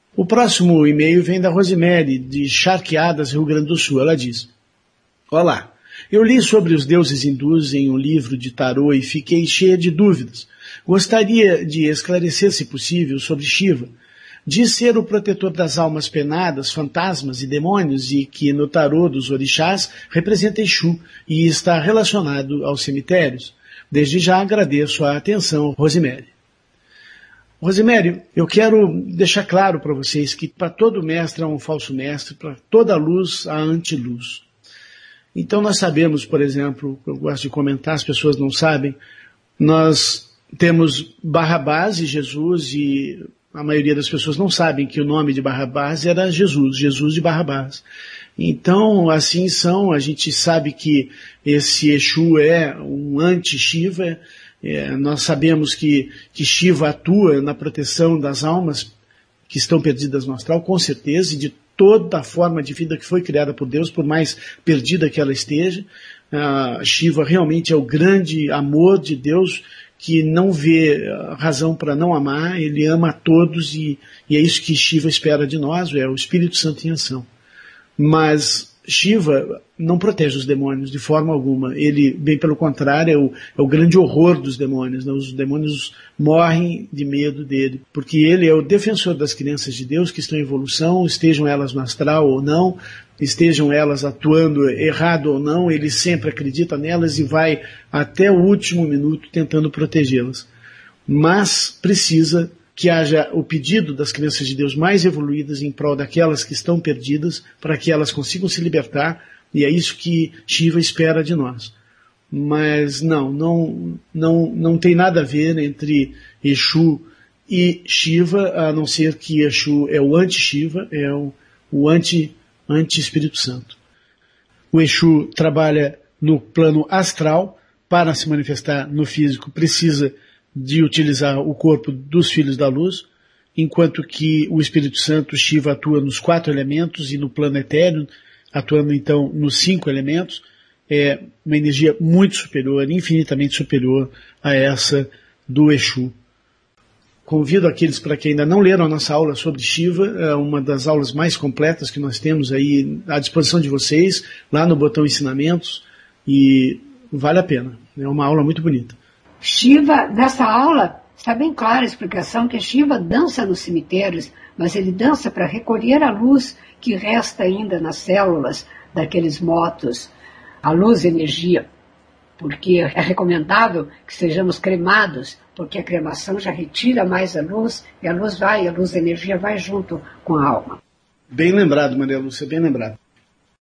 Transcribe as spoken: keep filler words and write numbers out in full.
O próximo e-mail vem da Rosemary, de Charqueadas, Rio Grande do Sul. Ela diz: Olá, eu li sobre os deuses hindus em um livro de tarô e fiquei cheia de dúvidas. Gostaria de esclarecer, se possível, sobre Shiva. Diz ser o protetor das almas penadas, fantasmas e demônios, e que no tarô dos orixás representa Exu e está relacionado aos cemitérios. Desde já agradeço a atenção, Rosemary. Rosemary, eu quero deixar claro para vocês que para todo mestre há um falso mestre, para toda luz há antiluz. Então nós sabemos, por exemplo, eu gosto de comentar, as pessoas não sabem, nós temos Barrabás e Jesus, e a maioria das pessoas não sabem que o nome de Barrabás era Jesus, Jesus de Barrabás. Então, assim são, a gente sabe que esse Exu é um anti-Shiva, é, nós sabemos que, que Shiva atua na proteção das almas que estão perdidas no astral, com certeza, e de toda a forma de vida que foi criada por Deus, por mais perdida que ela esteja. Uh, Shiva realmente é o grande amor de Deus, que não vê razão para não amar, ele ama a todos, e, e é isso que Shiva espera de nós, é o Espírito Santo em ação. Mas Shiva não protege os demônios de forma alguma, ele, bem pelo contrário, é o, é o grande horror dos demônios, né? Os demônios morrem de medo dele, porque ele é o defensor das crianças de Deus que estão em evolução, estejam elas no astral ou não, estejam elas atuando errado ou não, ele sempre acredita nelas e vai até o último minuto tentando protegê-las. Mas precisa que haja o pedido das crianças de Deus mais evoluídas em prol daquelas que estão perdidas, para que elas consigam se libertar, e é isso que Shiva espera de nós. Mas não, não, não, não tem nada a ver entre Exu e Shiva, a não ser que Exu é o anti-Shiva, é o, o anti anti-Espírito Santo. O Exu trabalha no plano astral, para se manifestar no físico precisa de utilizar o corpo dos filhos da luz, enquanto que o Espírito Santo, Shiva, atua nos quatro elementos e no plano etéreo, atuando então nos cinco elementos, é uma energia muito superior, infinitamente superior a essa do Exu. Convido aqueles para que ainda não leram a nossa aula sobre Shiva, é uma das aulas mais completas que nós temos aí à disposição de vocês, lá no botão Ensinamentos, e vale a pena, é uma aula muito bonita. Shiva, nessa aula, está bem clara a explicação que Shiva dança nos cemitérios, mas ele dança para recolher a luz que resta ainda nas células daqueles motos, a luz e energia, porque é recomendável que sejamos cremados, porque a cremação já retira mais a luz, e a luz vai, a luz e a energia vai junto com a alma. Bem lembrado, Maria Lúcia, bem lembrado.